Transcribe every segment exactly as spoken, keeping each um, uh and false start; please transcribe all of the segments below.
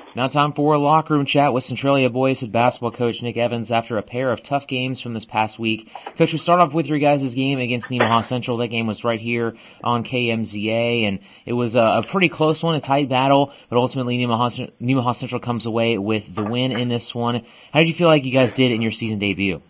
Now time for Locker Room Chat with Centralia Boys head basketball coach Nick Evans after a pair of tough games from this past week. Coach, we start off with your guys' game against Nemaha Central. That game was right here on K M Z A, and it was a, a pretty close one, a tight battle, but ultimately Nemaha, Nemaha Central comes away with the win in this one. How did you feel like you guys did in your season debut?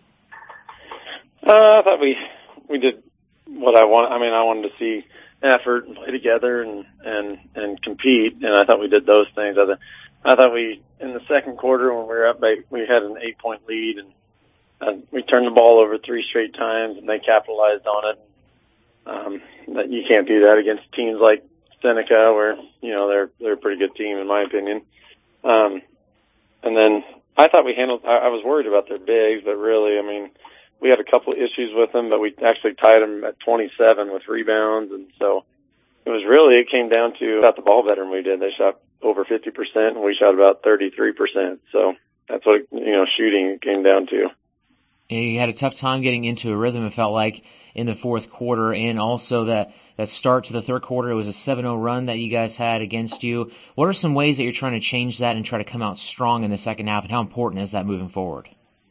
Uh, I thought we we did what I want. I mean, I wanted to see effort and play together and, and, and compete, and I thought we did those things. I thought, I thought we, in the second quarter when we were up, by, we had an eight-point lead, and uh, we turned the ball over three straight times, and they capitalized on it. Um, that you can't do that against teams like Seneca, where, you know, they're they're a pretty good team, in my opinion. Um, and then I thought we handled, I, I was worried about their bigs, but really, I mean, we had a couple of issues with them, but we actually tied them at twenty-seven with rebounds, and so it was really, it came down to shot the ball better than we did. They shot over fifty percent, and we shot about thirty-three percent. So that's what, you know, shooting came down to. You had a tough time getting into a rhythm, it felt like, in the fourth quarter, and also that, that start to the third quarter. It was a seven oh run that you guys had against you. What are some ways that you're trying to change that and try to come out strong in the second half, and how important is that moving forward?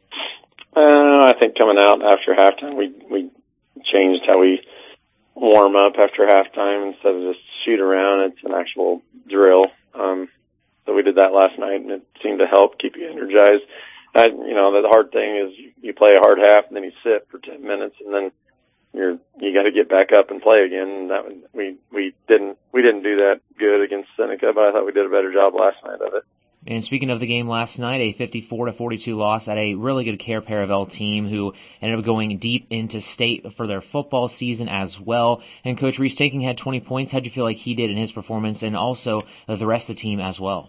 Uh, I think coming out after halftime, we we changed how we warm up after halftime instead of just shoot around. It's an actual drill. Um, so we did that last night, and it seemed to help keep you energized. I, you know, the hard thing is you, you play a hard half, and then you sit for ten minutes, and then you're you got to get back up and play again. And that we we didn't we didn't do that good against Seneca, but I thought we did a better job last night of it. And speaking of the game last night, a fifty-four to forty-two loss at a really good Cair Paravel team who ended up going deep into state for their football season as well. And Coach Reese Taking had twenty points. How did you feel like he did in his performance, and also uh, the rest of the team as well?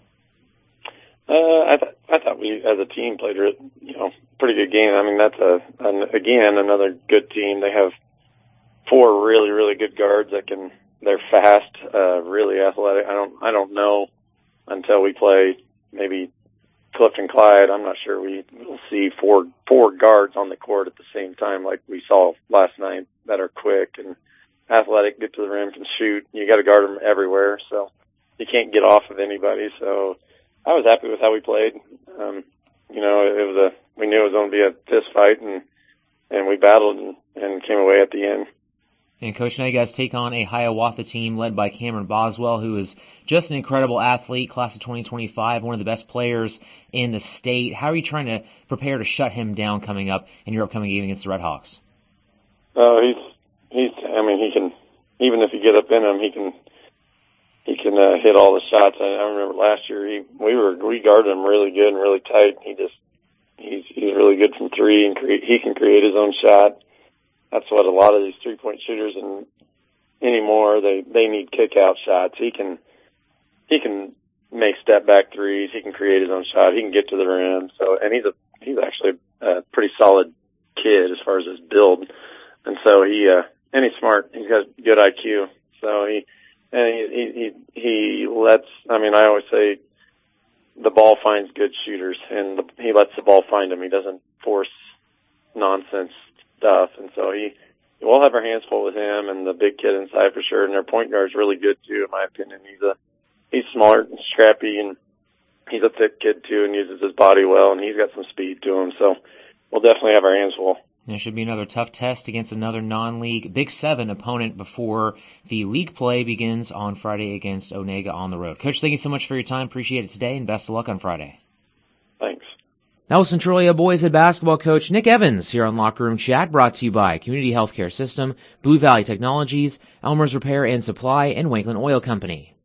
Uh, I, th- I thought we, as a team, played a you know pretty good game. I mean, that's a an, again another good team. They have four really really good guards that can. They're fast, uh, really athletic. I don't I don't know until we play. Maybe Clifton Clyde, I'm not sure we will see four four guards on the court at the same time like we saw last night that are quick and athletic, get to the rim, can shoot. You got to guard them everywhere, so you can't get off of anybody. So I was happy with how we played. Um, you know, it was a we knew it was going to be a fist fight, and and we battled and, and came away at the end. And Coach, now you guys take on a Hiawatha team led by Cameron Boswell, who is just an incredible athlete, class of twenty twenty-five, one of the best players in the state. How are you trying to prepare to shut him down coming up in your upcoming game against the Redhawks? Oh, uh, he's he's. I mean, he can. Even if you get up in him, he can. He can uh, hit all the shots. I, I remember last year, he we were we guarded him really good and really tight. He just he's he's really good from three, and create, he can create his own shot. That's what a lot of these three-point shooters and anymore, they, they need kick-out shots. He can he can make step-back threes. He can create his own shot. He can get to the rim. So, and he's a he's actually a pretty solid kid as far as his build. And so he uh, and he's smart. He's got good I Q. So he and he he he lets. I mean, I always say the ball finds good shooters, and the, he lets the ball find him. He doesn't force nonsense stuff, and so he we'll have our hands full with him and the big kid inside for sure. And their point guard's really good too, in my opinion. He's a he's smart and scrappy, and he's a thick kid too, and uses his body well, and he's got some speed to him. So we'll definitely have our hands full. There should be another tough test against another non-league Big Seven opponent before the league play begins on Friday against Onega on the road. Coach, thank you so much for your time. Appreciate it today, and best of luck on Friday. Thanks. That was Centralia Boys head basketball coach Nick Evans here on Locker Room Chat, brought to you by Community Healthcare System, Blue Valley Technologies, Elmer's Repair and Supply, and Wakeland Oil Company.